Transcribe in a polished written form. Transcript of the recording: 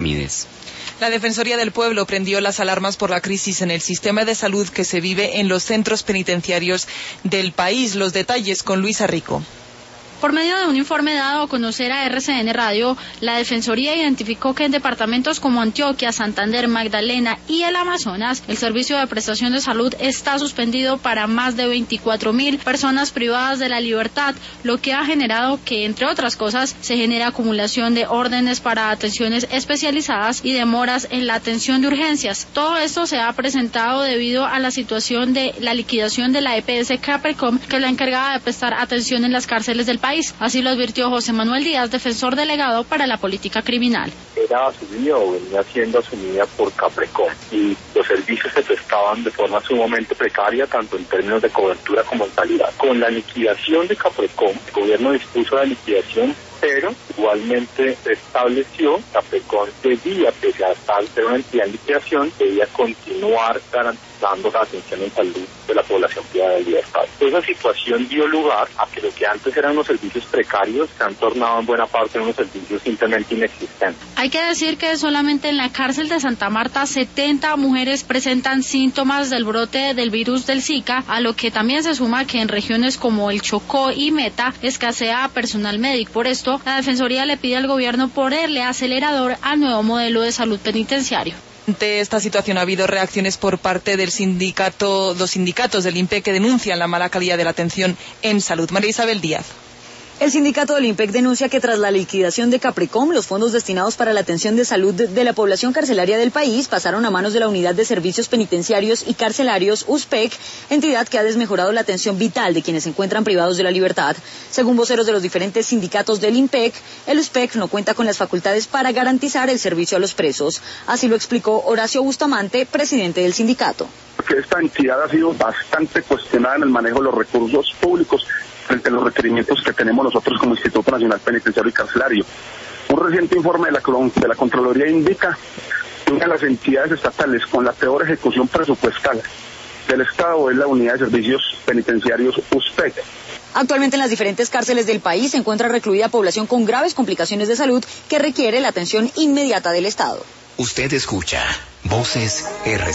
Ramírez. La Defensoría del Pueblo prendió las alarmas por la crisis en el sistema de salud que se vive en los centros penitenciarios del país. Los detalles con Luisa Rico. Por medio de un informe dado a conocer a RCN Radio, la Defensoría identificó que en departamentos como Antioquia, Santander, Magdalena y el Amazonas, el servicio de prestación de salud está suspendido para más de 24.000 personas privadas de la libertad, lo que ha generado que, entre otras cosas, se genere acumulación de órdenes para atenciones especializadas y demoras en la atención de urgencias. Todo esto se ha presentado debido a la situación de la liquidación de la EPS Caprecom, que es la encargada de prestar atención en las cárceles del país. Así lo advirtió José Manuel Díaz, defensor delegado para la política criminal. Era asumida o venía siendo asumida por Caprecom y los servicios se prestaban de forma sumamente precaria, tanto en términos de cobertura como en calidad. Con la liquidación de Caprecom, el gobierno dispuso la liquidación, pero igualmente estableció Caprecom debía, pese a ser una entidad en liquidación, debía continuar garantizando la atención en salud de la población privada de libertad. Esa situación dio lugar a que lo que antes eran unos servicios precarios se han tornado en buena parte en unos servicios simplemente inexistentes. Hay que decir que solamente en la cárcel de Santa Marta 70 mujeres presentan síntomas del brote del virus del Zika, a lo que también se suma que en regiones como el Chocó y Meta escasea personal médico. Por esto, la Defensoría le pide al gobierno ponerle acelerador al nuevo modelo de salud penitenciario. Ante esta situación ha habido reacciones por parte del sindicato, los sindicatos del INPEC que denuncian la mala calidad de la atención en salud. María Isabel Díaz. El sindicato del INPEC denuncia que tras la liquidación de Caprecom, los fondos destinados para la atención de salud de la población carcelaria del país pasaron a manos de la Unidad de Servicios Penitenciarios y Carcelarios, USPEC, entidad que ha desmejorado la atención vital de quienes se encuentran privados de la libertad. Según voceros de los diferentes sindicatos del INPEC, el USPEC no cuenta con las facultades para garantizar el servicio a los presos. Así lo explicó Horacio Bustamante, presidente del sindicato. Que esta entidad ha sido bastante cuestionada en el manejo de los recursos públicos frente a los requerimientos que tenemos nosotros como Instituto Nacional Penitenciario y Carcelario. Un reciente informe de la Contraloría indica que una de las entidades estatales con la peor ejecución presupuestal del Estado es la Unidad de Servicios Penitenciarios USPEC. Actualmente en las diferentes cárceles del país se encuentra recluida población con graves complicaciones de salud que requiere la atención inmediata del Estado. Usted escucha Voces RCN.